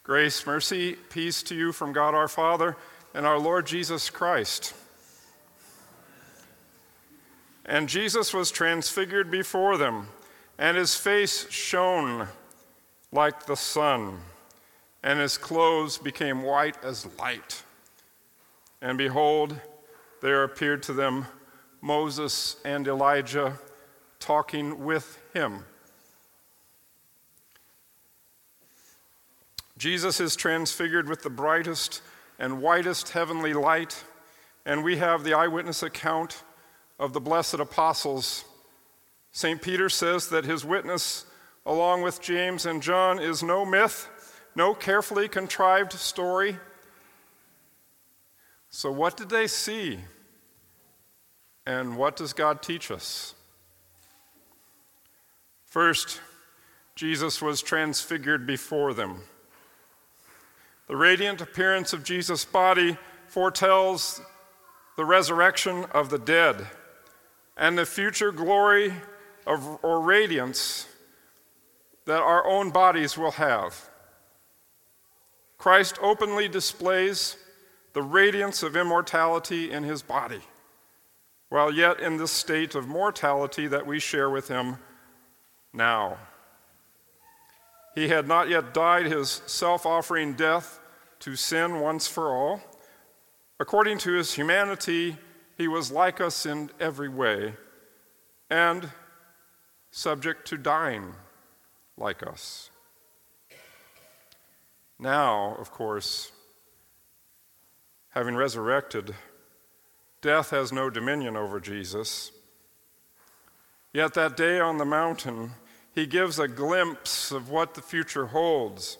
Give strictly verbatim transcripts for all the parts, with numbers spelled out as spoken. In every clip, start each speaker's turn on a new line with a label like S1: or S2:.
S1: Grace, mercy, peace to you from God our Father and our Lord Jesus Christ. And Jesus was transfigured before them, and his face shone like the sun, and his clothes became white as light. And behold, there appeared to them Moses and Elijah talking with him. Jesus is transfigured with the brightest and whitest heavenly light, and we have the eyewitness account of the blessed apostles. Saint Peter says that his witness, along with James and John, is no myth, no carefully contrived story. So what did they see? And what does God teach us? First, Jesus was transfigured before them. The radiant appearance of Jesus' body foretells the resurrection of the dead and the future glory of, or radiance that our own bodies will have. Christ openly displays the radiance of immortality in his body, while yet in this state of mortality that we share with him now. He had not yet died his self-offering death to sin once for all. According to his humanity, he was like us in every way and subject to dying like us. Now, of course, having resurrected, death has no dominion over Jesus. Yet that day on the mountain, he gives a glimpse of what the future holds.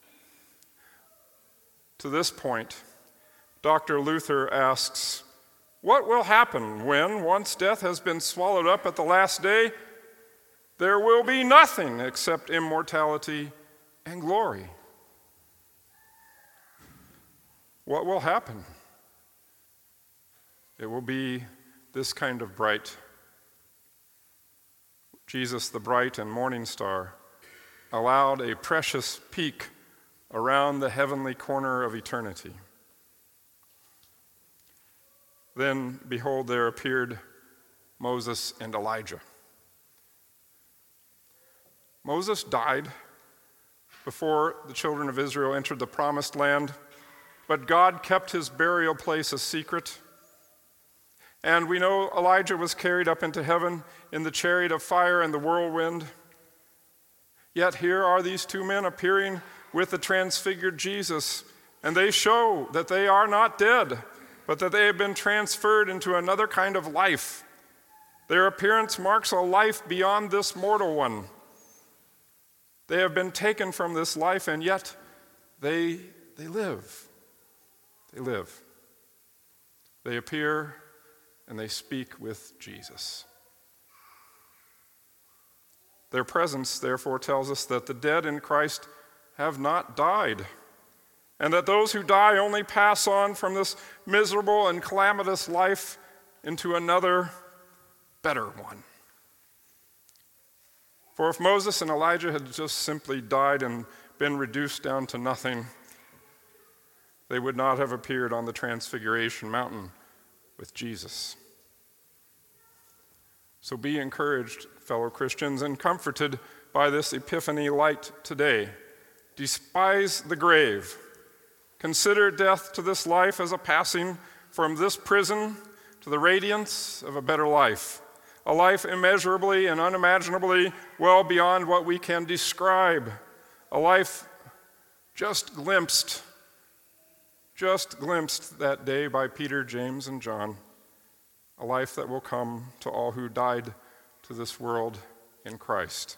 S1: To this point, Doctor Luther asks, what will happen when, once death has been swallowed up at the last day, there will be nothing except immortality and glory? What will happen? It will be this kind of bright. Jesus, the bright and morning star, allowed a precious peek around the heavenly corner of eternity. Then, behold, there appeared Moses and Elijah. Moses died before the children of Israel entered the promised land, but God kept his burial place a secret. And we know Elijah was carried up into heaven in the chariot of fire and the whirlwind. Yet here are these two men appearing with the transfigured Jesus, and they show that they are not dead, but that they have been transferred into another kind of life. Their appearance marks a life beyond this mortal one. They have been taken from this life, and yet they, they live. They live. They appear and they speak with Jesus. Their presence, therefore, tells us that the dead in Christ have not died, and that those who die only pass on from this miserable and calamitous life into another, better one. For if Moses and Elijah had just simply died and been reduced down to nothing, they would not have appeared on the Transfiguration Mountain with Jesus. So be encouraged, fellow Christians, and comforted by this Epiphany light today. Despise the grave. Consider death to this life as a passing from this prison to the radiance of a better life, a life immeasurably and unimaginably well beyond what we can describe, a life just glimpsed, just glimpsed that day by Peter, James, and John, a life that will come to all who died to this world in Christ.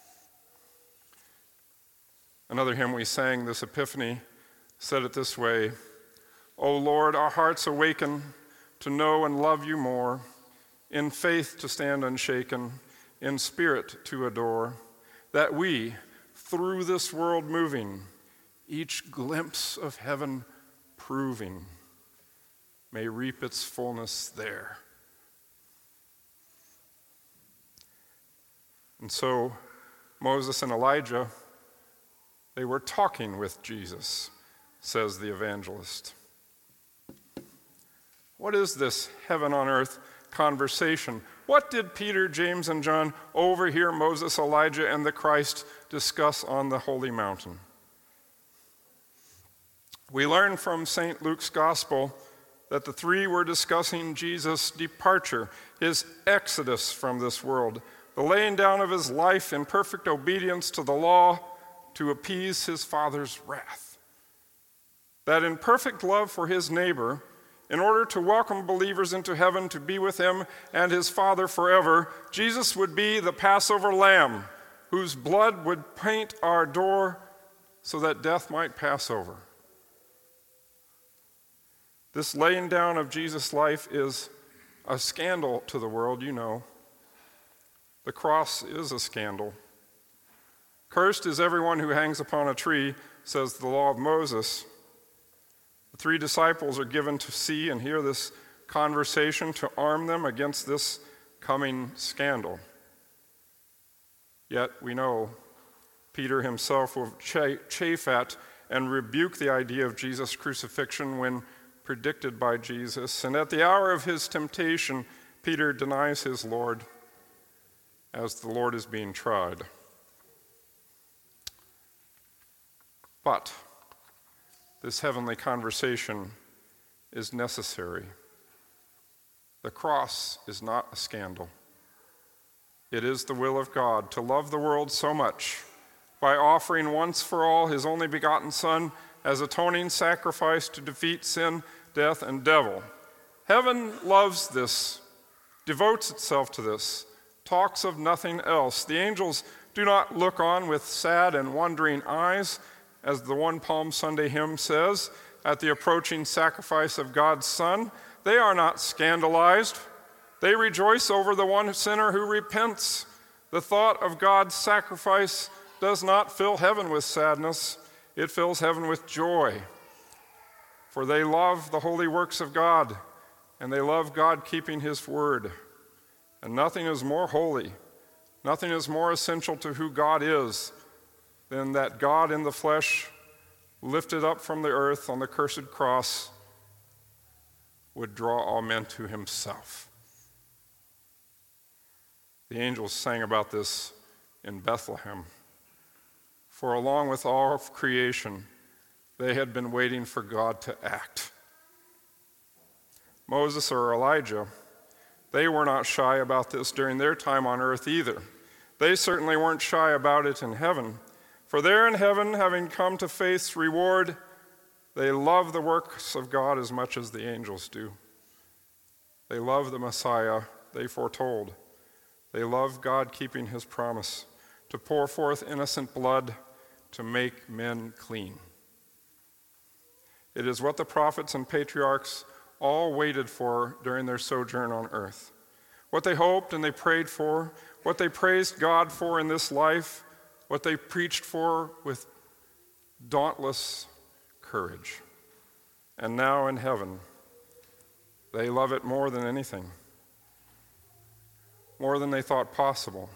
S1: Another hymn we sang this Epiphany said it this way: O Lord, our hearts awaken to know and love you more, in faith to stand unshaken, in spirit to adore, that we, through this world moving, each glimpse of heaven proving, may reap its fullness there. And so Moses and Elijah They were talking with Jesus, says the evangelist. What is this heaven on earth conversation? What did Peter, James, and John overhear Moses, Elijah, and the Christ discuss on the holy mountain? We learn from Saint Luke's gospel that the three were discussing Jesus' departure, his exodus from this world, the laying down of his life in perfect obedience to the law to appease his Father's wrath. That in perfect love for his neighbor, in order to welcome believers into heaven to be with him and his Father forever, Jesus would be the Passover lamb whose blood would paint our door so that death might pass over. This laying down of Jesus' life is a scandal to the world, you know. The cross is a scandal. Cursed is everyone who hangs upon a tree, says the law of Moses. The three disciples are given to see and hear this conversation to arm them against this coming scandal. Yet we know Peter himself will chafe at and rebuke the idea of Jesus' crucifixion when predicted by Jesus. And at the hour of his temptation, Peter denies his Lord as the Lord is being tried. But this heavenly conversation is necessary. The cross is not a scandal. It is the will of God to love the world so much by offering once for all his only begotten Son as atoning sacrifice to defeat sin, death, and devil. Heaven loves this, devotes itself to this, talks of nothing else. The angels do not look on with sad and wondering eyes, as the one Palm Sunday hymn says, at the approaching sacrifice of God's Son. They are not scandalized. They rejoice over the one sinner who repents. The thought of God's sacrifice does not fill heaven with sadness. It fills heaven with joy. For they love the holy works of God, and they love God keeping his word. And nothing is more holy, nothing is more essential to who God is than that God in the flesh, lifted up from the earth on the cursed cross, would draw all men to himself. The angels sang about this in Bethlehem. For along with all of creation, they had been waiting for God to act. Moses or Elijah, they were not shy about this during their time on earth either. They certainly weren't shy about it in heaven. For there in heaven, having come to faith's reward, they love the works of God as much as the angels do. They love the Messiah they foretold. They love God keeping his promise to pour forth innocent blood to make men clean. It is what the prophets and patriarchs all waited for during their sojourn on earth. What they hoped and they prayed for, what they praised God for in this life, what they preached for with dauntless courage. And now in heaven, they love it more than anything, more than they thought possible.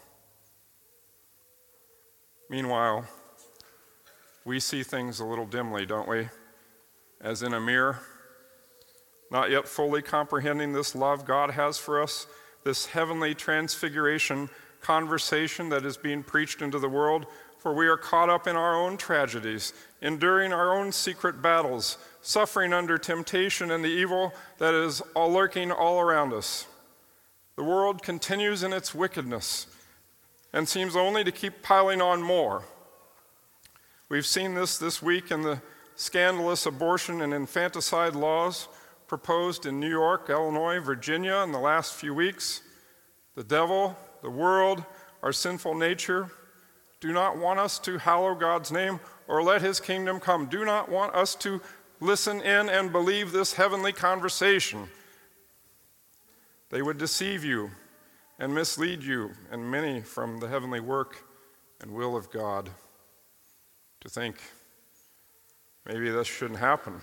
S1: Meanwhile, we see things a little dimly, don't we? As in a mirror, not yet fully comprehending this love God has for us, this heavenly transfiguration conversation that is being preached into the world, for we are caught up in our own tragedies, enduring our own secret battles, suffering under temptation and the evil that is all lurking all around us. The world continues in its wickedness and seems only to keep piling on more. We've seen this this week in the scandalous abortion and infanticide laws proposed in New York, Illinois, Virginia in the last few weeks. The devil, the world, our sinful nature do not want us to hallow God's name or let his kingdom come. Do not want us to listen in and believe this heavenly conversation. They would deceive you and mislead you and many from the heavenly work and will of God to think maybe this shouldn't happen.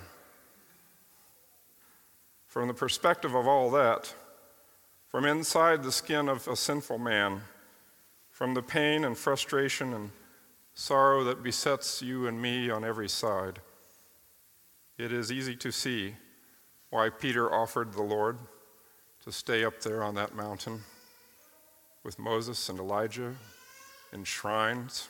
S1: From the perspective of all that, from inside the skin of a sinful man, from the pain and frustration and sorrow that besets you and me on every side, it is easy to see why Peter offered the Lord to stay up there on that mountain with Moses and Elijah in shrines.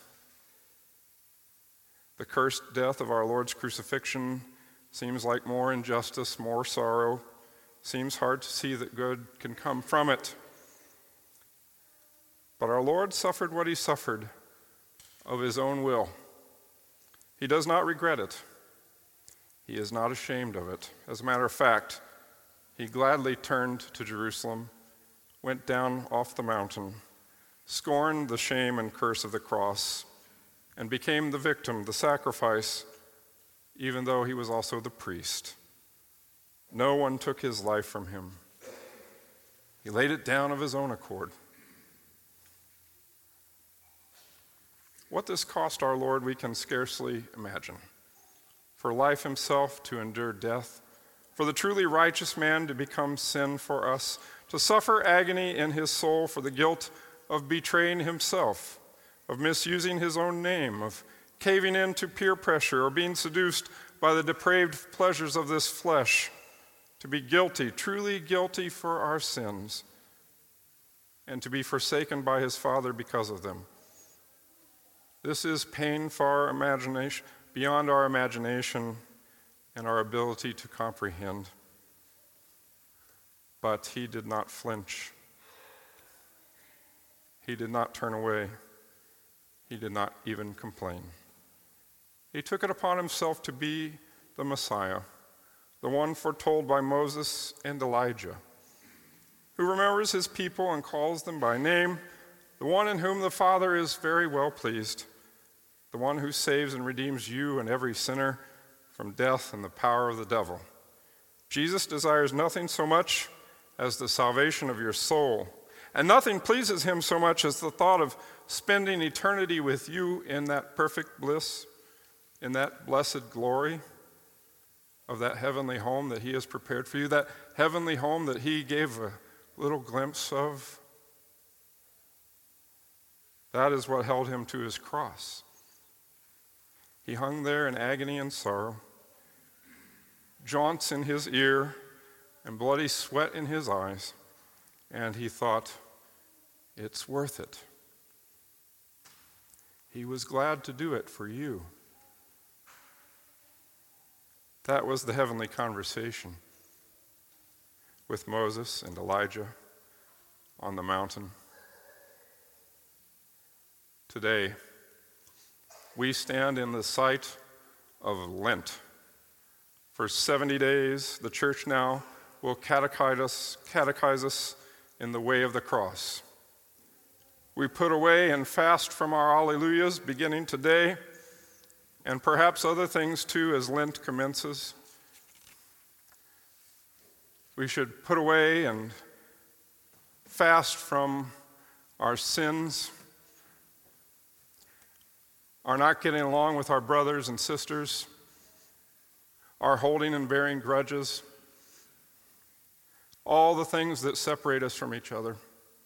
S1: The cursed death of our Lord's crucifixion seems like more injustice, more sorrow. Seems hard to see that good can come from it. But our Lord suffered what he suffered of his own will. He does not regret it. He is not ashamed of it. As a matter of fact, he gladly turned to Jerusalem, went down off the mountain, scorned the shame and curse of the cross, and became the victim, the sacrifice, even though he was also the priest. No one took his life from him. He laid it down of his own accord. What this cost our Lord, we can scarcely imagine. For life himself to endure death, for the truly righteous man to become sin for us, to suffer agony in his soul for the guilt of betraying himself, of misusing his own name, of caving in to peer pressure, or being seduced by the depraved pleasures of this flesh, to be guilty, truly guilty for our sins, and to be forsaken by his Father because of them. This is pain far imagination, beyond our imagination and our ability to comprehend. But he did not flinch. He did not turn away. He did not even complain. He took it upon himself to be the Messiah, the one foretold by Moses and Elijah, who remembers his people and calls them by name, the one in whom the Father is very well pleased, the one who saves and redeems you and every sinner from death and the power of the devil. Jesus desires nothing so much as the salvation of your soul, and nothing pleases him so much as the thought of spending eternity with you in that perfect bliss, in that blessed glory of that heavenly home that he has prepared for you, that heavenly home that he gave a little glimpse of. That is what held him to his cross. He hung there in agony and sorrow, jaunts in his ear and bloody sweat in his eyes, and he thought, it's worth it. He was glad to do it for you. That was the heavenly conversation with Moses and Elijah on the mountain. Today, we stand in the sight of Lent. For seventy days, the church now will catechize us, catechize us in the way of the cross. We put away and fast from our alleluias beginning today, and perhaps other things too as Lent commences. We should put away and fast from our sins, our not getting along with our brothers and sisters, our holding and bearing grudges, all the things that separate us from each other.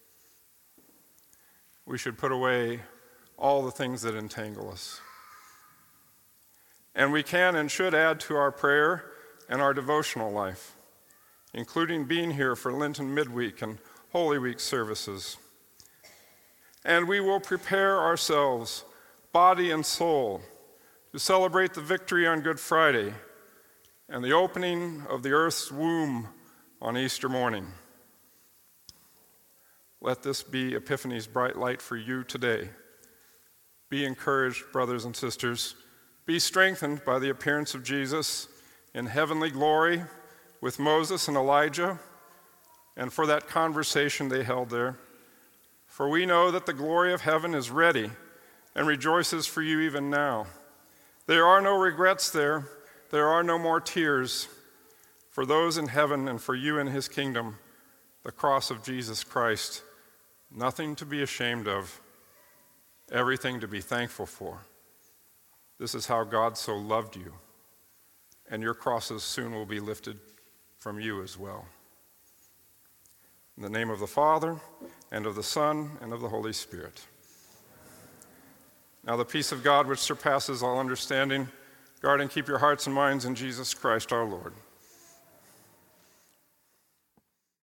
S1: We should put away all the things that entangle us. And we can and should add to our prayer and our devotional life, including being here for Lenten midweek and Holy Week services. And we will prepare ourselves, body and soul, to celebrate the victory on Good Friday and the opening of the earth's womb on Easter morning. Let this be Epiphany's bright light for you today. Be encouraged, brothers and sisters. Be strengthened by the appearance of Jesus in heavenly glory with Moses and Elijah, and for that conversation they held there. For we know that the glory of heaven is ready and rejoices for you even now. There are no regrets there. There are no more tears. For those in heaven and for you in his kingdom, the cross of Jesus Christ, nothing to be ashamed of, everything to be thankful for. This is how God so loved you, and your crosses soon will be lifted from you as well. In the name of the Father, and of the Son, and of the Holy Spirit. Now the peace of God, which surpasses all understanding, guard and keep your hearts and minds in Jesus Christ our Lord.